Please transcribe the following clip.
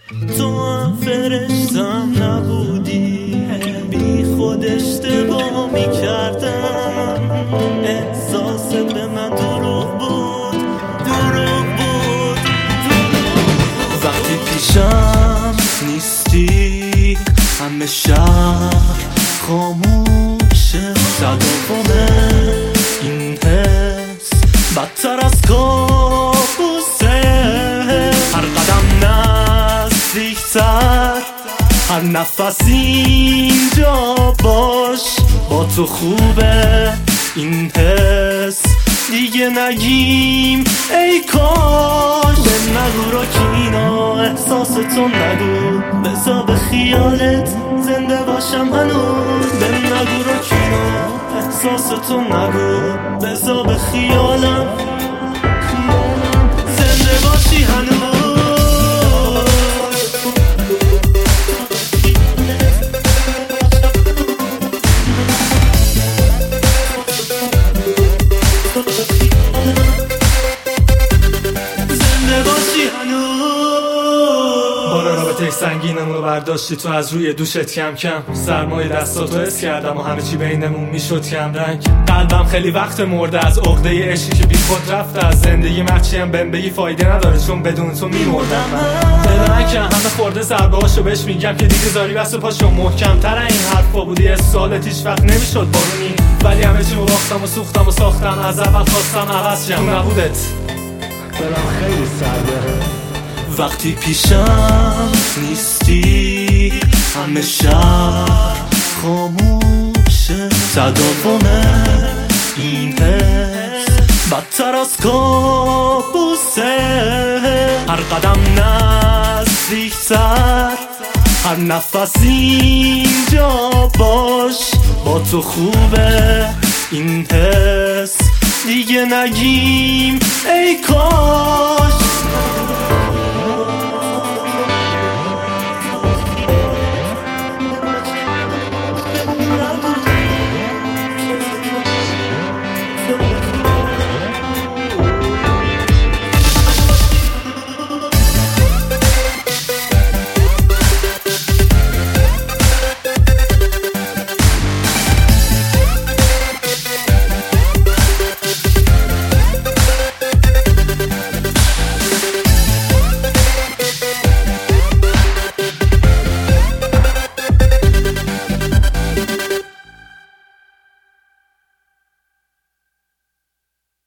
تو هم فرشتم نبودی، بی خود اشتباه میکردم. احساس به من دروغ بود، دروغ بود، دروغ بود. وقتی پیشم نیستی همه شهر خاموشه. تداوم این حس بدتر از کابوسه. هر قدم نزدیکتر، هر نفس اینجا باش. با تو خوبه این حس دیگه نگیم ای کاش. به نگو راکینا احساستو نگو، بذار به خیالت زنده باشم هنوز. به نگو راکینا احساستو نگو، بذار به خیالم زنده باشی هنوز. سنگینمونو برداشتی تو از روی دوشت کم کم. سرمای دستاتو حس کردم و همه چی بینمون میشد کم رنگ. قلبم خیلی وقت مرده از عقده عشقی که بی خود رفته از زندگی. مرچی هم بهم بگی فایده نداره چون بدون تو میمردم من. دل من که همه خورده ضربه هاشو بهش میگم که دیگه زاری بس و پاشو محکم تر. این حرفا بودی از سالت هیچ وقت نمیشد بارونی، ولی همه چی رو باختم و سوختم و ساختم. از اول خواستم عوض شم، نبودت دلم خیلی سرده. وقتی پیشم نیستی همه شهر خاموشه. تداوم این حس بدتر از کابوسه. هر قدم نزدیکتر، هر نفس اینجا باش. با تو خوبه این حس دیگه نگیم ای کاش.